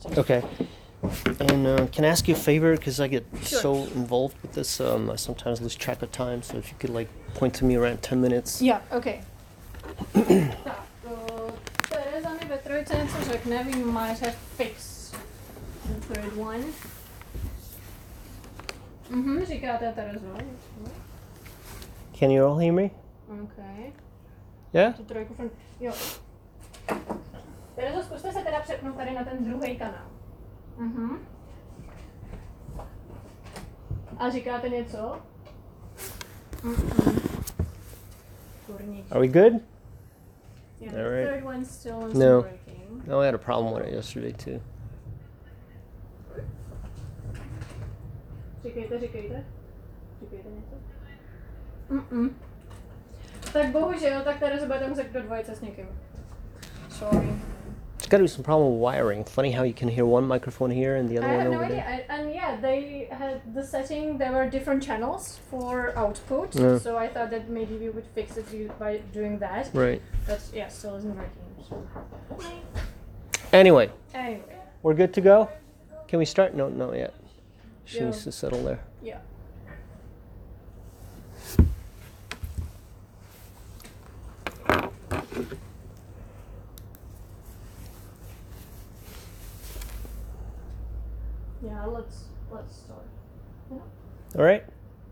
Okay. And can I ask you a favor? Because I get Sure. so involved with this, I sometimes lose track of time. So if you could like point to me around 10 minutes. Yeah, okay. Tak, Tereza mi ve trojce něco řekne, we might have fixed the third one. Říkáte Terezo. Can you all hear me? Okay. Yeah? Tu trojku front. Jo. Terezo, zkuste se teda přepnout tady na ten druhý kanál. A říkáte něco? Are we good? Yeah, All the right. third one still isn't No. working. No, I had a problem with it yesterday too. Říkejte něco. Tak bohužel, tak Terezo budete muset do dvojice s někým. Sorry. There's got to be some problem with wiring. Funny how you can hear one microphone here and the other I one have no over idea. there. And yeah, they had the setting, there were different channels for output. Yeah. So I thought that maybe we would fix it by doing that. Right. But yeah, still isn't working. So. Anyway, Anyway, we're good to go? Can we start? No, not yet. She Yeah. needs to settle there. yeah. Yeah, let's start. All right.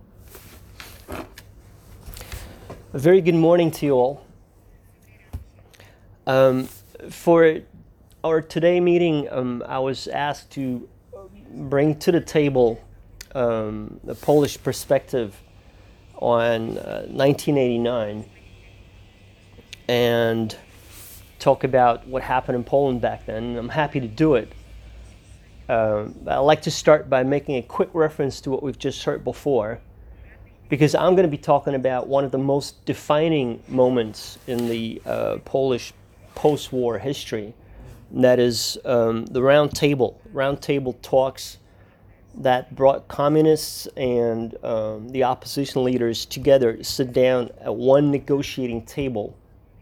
A very good morning to you all. For our today meeting, I was asked to bring to the table the Polish perspective on 1989 and talk about what happened in Poland back then. I'm happy to do it. I'd like to start by making a quick reference to what we've just heard before, because I'm going to be talking about one of the most defining moments in the Polish post-war history, and that is the round table talks that brought communists and the opposition leaders together to sit down at one negotiating table.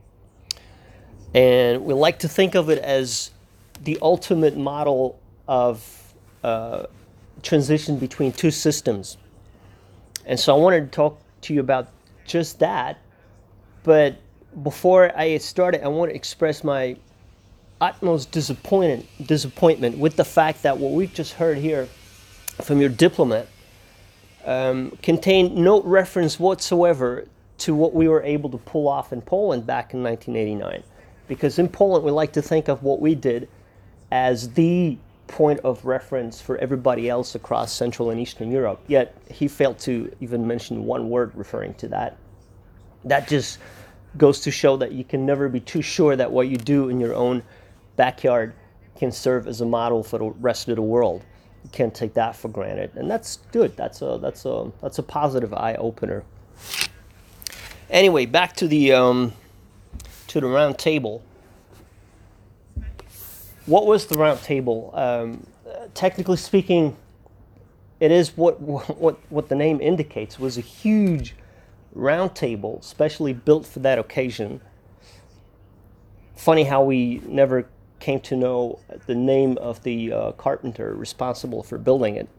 And we like to think of it as the ultimate model of transition between two systems. And so I wanted to talk to you about just that. But before I started, I want to express my utmost disappointment with the fact that what we've just heard here from your diplomat contained no reference whatsoever to what we were able to pull off in Poland back in 1989. Because in Poland, we like to think of what we did as the point of reference for everybody else across Central and Eastern Europe. Yet he failed to even mention one word referring to that. That just goes to show that you can never be too sure that what you do in your own backyard can serve as a model for the rest of the world. You can't take that for granted, and that's good. That's a positive eye opener. Anyway, back to the round table. What was the round table? Technically speaking, it is what the name indicates. Was a huge round table, specially built for that occasion. Funny how we never came to know the name of the carpenter responsible for building it.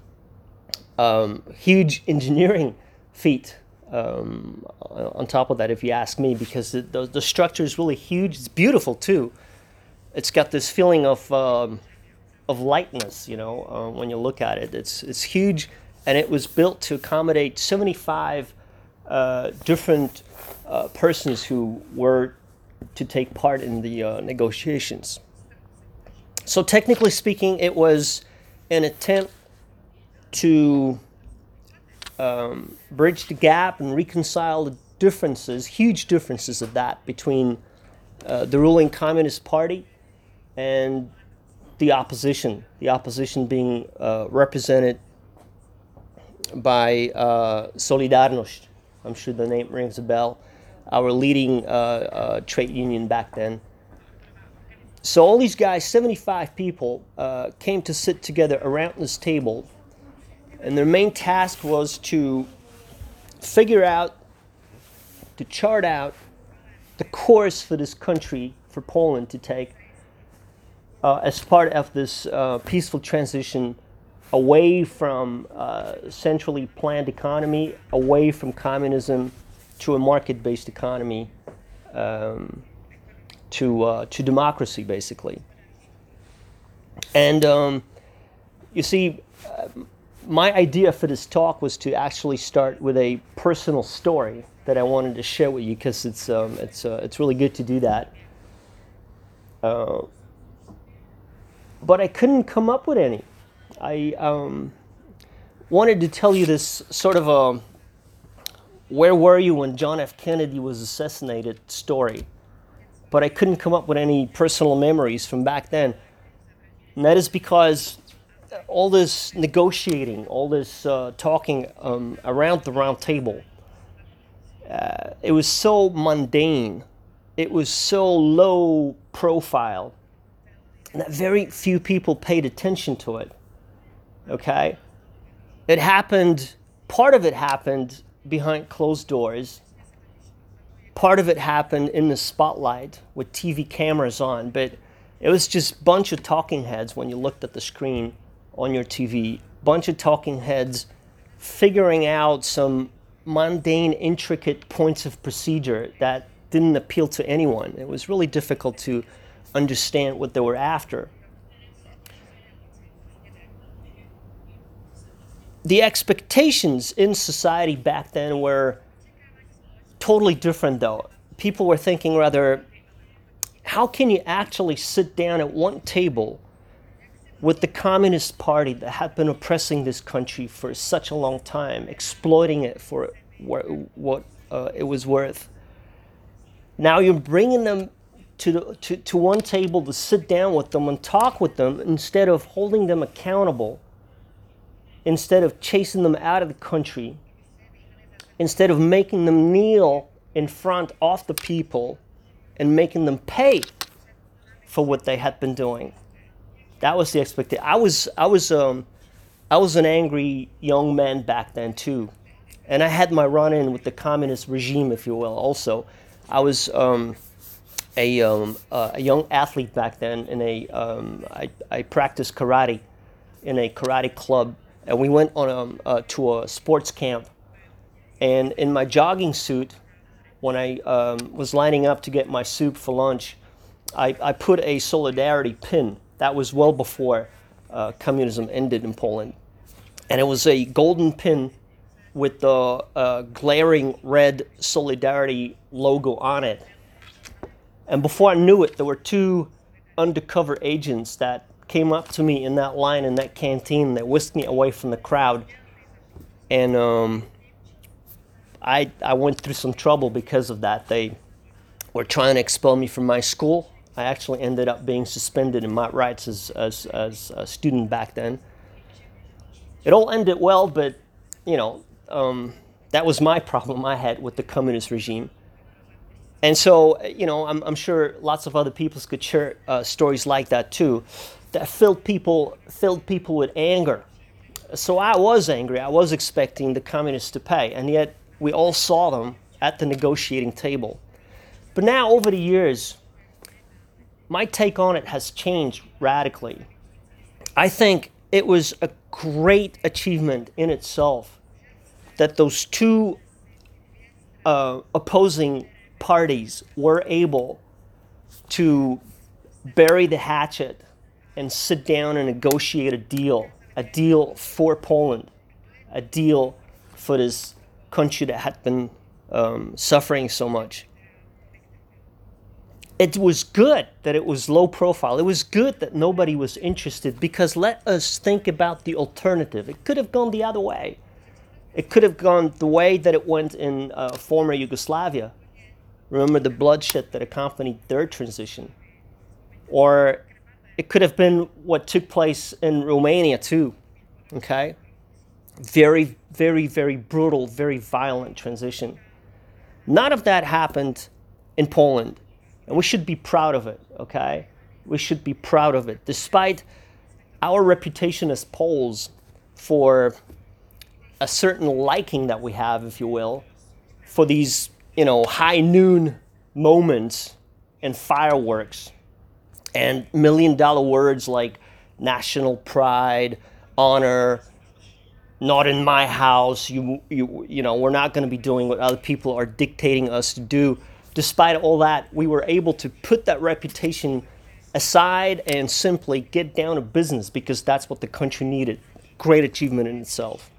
Huge engineering feat. On top of that, if you ask me, because the structure is really huge. It's beautiful too. It's got this feeling of lightness, when you look at it. It's huge, and it was built to accommodate 75 different persons who were to take part in the negotiations. So technically speaking, it was an attempt to bridge the gap and reconcile the differences, huge differences of that, between the ruling Communist Party and the opposition being represented by Solidarność. I'm sure the name rings a bell. Our leading trade union back then. So all these guys, 75 people, came to sit together around this table, and their main task was to chart out the course for this country, for Poland to take, as part of this peaceful transition away from centrally planned economy, away from communism, to a market-based economy, to democracy, basically. And you see, my idea for this talk was to actually start with a personal story that I wanted to share with you, because it's really good to do that. But I couldn't come up with any. I wanted to tell you this sort of a where were you when John F. Kennedy was assassinated story. But I couldn't come up with any personal memories from back then. And that is because all this negotiating, all this talking around the round table, it was so mundane, it was so low profile, that very few people paid attention to it. Okay? It happened, part of it happened behind closed doors. Part of it happened in the spotlight with TV cameras on, but it was just a bunch of talking heads when you looked at the screen on your TV. Bunch of talking heads figuring out some mundane, intricate points of procedure that didn't appeal to anyone. It was really difficult to understand what they were after. The expectations in society back then were totally different, though. People were thinking rather, how can you actually sit down at one table with the Communist Party that had been oppressing this country for such a long time, exploiting it for what it was worth? Now you're bringing them to one table to sit down with them and talk with them, instead of holding them accountable, instead of chasing them out of the country, instead of making them kneel in front of the people and making them pay for what they had been doing. That was the expectation. I was an angry young man back then too, and I had my run-in with the communist regime, if you will. Also, I was a young athlete back then. I practiced karate in a karate club, and we went on to a sports camp. And in my jogging suit, when I was lining up to get my soup for lunch, I put a solidarity pin. That was well before communism ended in Poland. And it was a golden pin with the glaring red solidarity logo on it. And before I knew it, there were two undercover agents that came up to me in that line in that canteen. They whisked me away from the crowd. And I went through some trouble because of that. They were trying to expel me from my school. I actually ended up being suspended in my rights as a student back then. It all ended well, but, you know, that was my problem I had with the communist regime. And so, you know, I'm sure lots of other people could share stories like that too, that filled people with anger. So I was angry. I was expecting the communists to pay, and yet we all saw them at the negotiating table. But now, over the years, my take on it has changed radically. I think it was a great achievement in itself that those two opposing parties were able to bury the hatchet and sit down and negotiate a deal for Poland, a deal for this country that had been suffering so much. It was good that it was low profile. It was good that nobody was interested, because let us think about the alternative. It could have gone the other way. It could have gone the way that it went in former Yugoslavia. Remember the bloodshed that accompanied their transition. Or it could have been what took place in Romania too, okay? Very, very, very brutal, very violent transition. None of that happened in Poland, and we should be proud of it, okay? We should be proud of it, despite our reputation as Poles for a certain liking that we have, if you will, for these, you know, high noon moments and fireworks. And million-dollar words like national pride, honor, not in my house, you know, we're not going to be doing what other people are dictating us to do. Despite all that, we were able to put that reputation aside and simply get down to business because that's what the country needed. Great achievement in itself.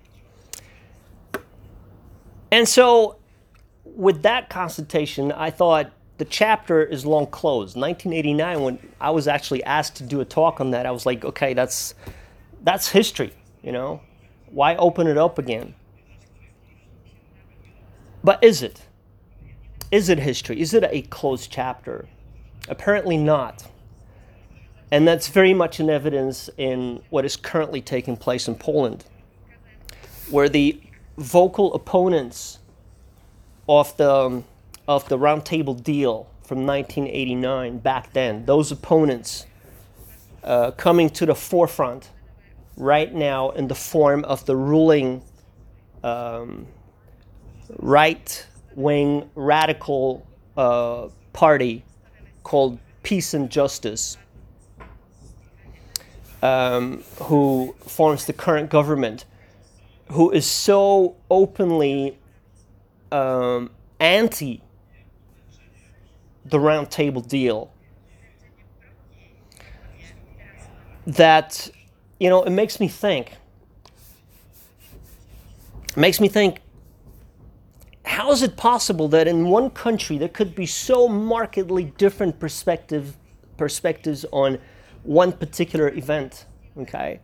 And so with that consultation, I thought the chapter is long closed. 1989, when I was actually asked to do a talk on that, I was like, okay, that's history, you know? Why open it up again? But is it? Is it history? Is it a closed chapter? Apparently not. And that's very much in evidence in what is currently taking place in Poland, where the vocal opponents of the Round Table deal from 1989 back then, those opponents coming to the forefront right now in the form of the ruling right-wing radical party called Peace and Justice, who forms the current government, who is so openly anti the Round Table deal that, you know, it makes me think, how is it possible that in one country there could be so markedly different perspectives on one particular event, okay?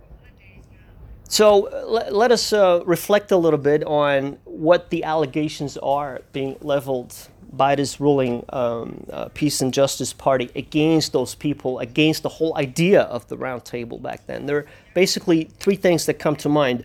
So let us reflect a little bit on what the allegations are being leveled by this ruling Peace and Justice Party against those people, against the whole idea of the Round Table back then. There are basically three things that come to mind.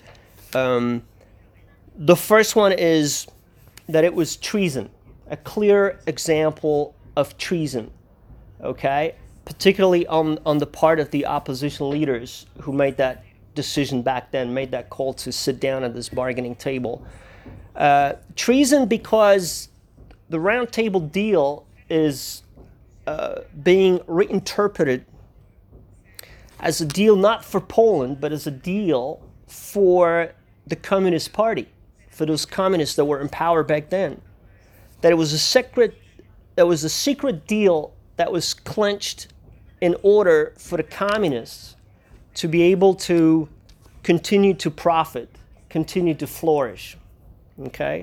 The first one is that it was treason, a clear example of treason, okay? Particularly on the part of the opposition leaders who made that decision back then, made that call to sit down at this bargaining table. Treason because the Round Table deal is being reinterpreted as a deal not for Poland, but as a deal for the Communist Party, for those communists that were in power back then. That it was a secret deal that was clenched in order for the communists to be able to continue to profit, continue to flourish, okay?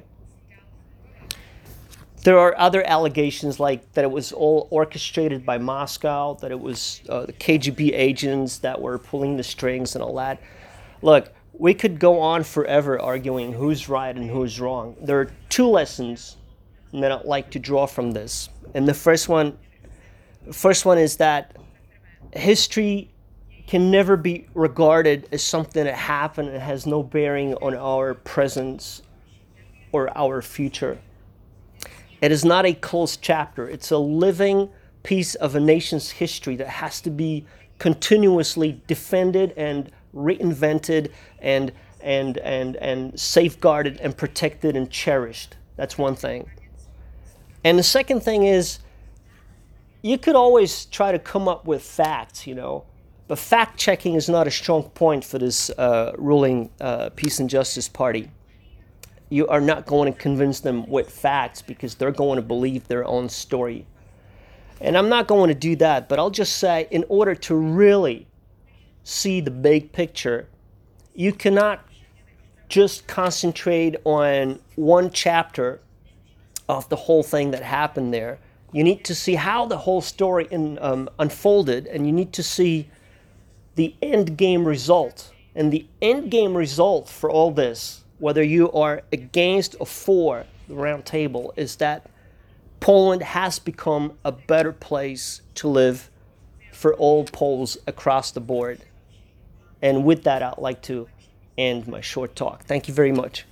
There are other allegations like that it was all orchestrated by Moscow, that it was the KGB agents that were pulling the strings and all that. Look, we could go on forever arguing who's right and who's wrong. There are two lessons that I'd like to draw from this. And the first one is that history can never be regarded as something that happened and has no bearing on our present or our future. It is not a closed chapter. It's a living piece of a nation's history that has to be continuously defended and reinvented and safeguarded and protected and cherished. That's one thing. And the second thing is, you could always try to come up with facts, you know, but fact-checking is not a strong point for this ruling Peace and Justice Party. You are not going to convince them with facts because they're going to believe their own story. And I'm not going to do that, but I'll just say, in order to really see the big picture, you cannot just concentrate on one chapter of the whole thing that happened there. You need to see how the whole story unfolded, and you need to see the end game result. And the end game result for all this, whether you are against or for the Round Table, is that Poland has become a better place to live for all Poles across the board. And with that, I'd like to end my short talk. Thank you very much.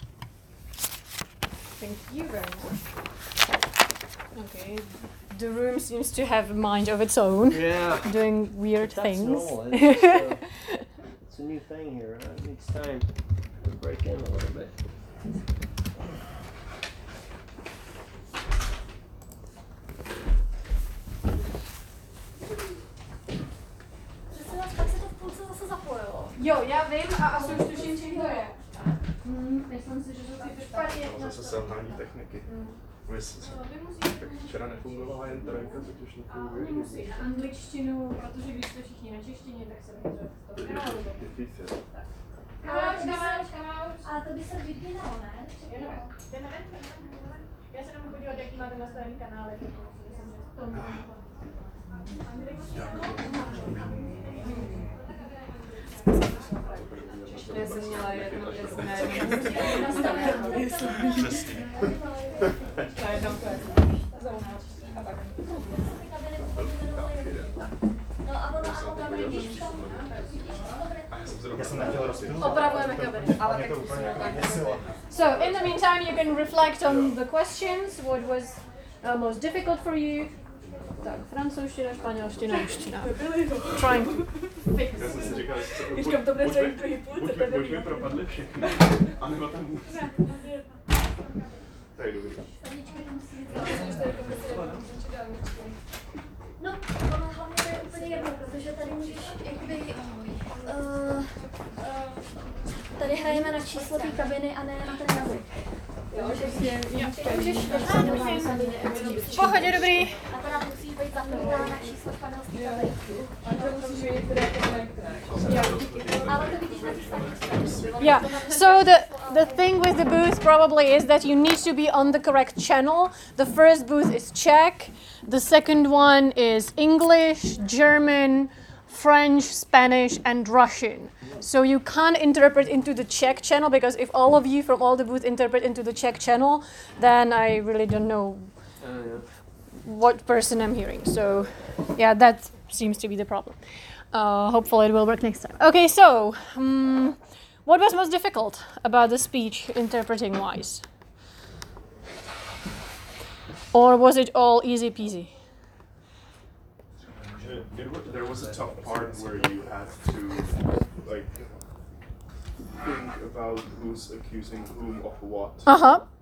Thank you very much. Okay, the room seems to have a mind of its own. Yeah. Doing weird That's things. normal. It's a new thing here. It needs time to break in a little bit. Jo, já vím a asi už tuším, čím to je. Myslím si, že to je špatně. Zase selhání techniky. Tak včera nefungovala jen trojka, teď už nefunguje. Nemusíš angličtinu, protože když jste všichni na češtině, tak se může to vyhrálo. A to by se vypínalo, ne? Já se nemůžu podívat, jaký máte nastavený kanály. Já jsem měla jedno jasné. Já jsem nechtěl rozpět. Opravujeme kabiny. Ale tak So, in the meantime, you can reflect on the questions, what was most difficult for you. Tak, francouzština, španělština, ruština. Trying to fix. Já jsem si říkal, že Říkám, to bude celý první půl, buď mi propadly všechny, anebo tam tady dobrý. No, ono hlavně to je úplně jedno, protože tady můžeš, jakoby, tady hrajeme na číslo té kabiny a ne na ten jazyk. Můžeš V pohodě, dobrý. a teda musí být zapnutelná na číslo španělské kabiny. Ale to vidíš na té stanici. Yeah. So the thing with the booth probably is that you need to be on the correct channel. The first booth is Czech. The second one is English, German, French, Spanish, and Russian. So you can't interpret into the Czech channel because if all of you from all the booths interpret into the Czech channel, then I really don't know what person I'm hearing. So yeah, that seems to be the problem. Hopefully it will work next time. Okay, so what was most difficult about the speech interpreting wise? Or was it all easy peasy? There was a tough part where you had to like think about who's accusing whom of what. Uh-huh.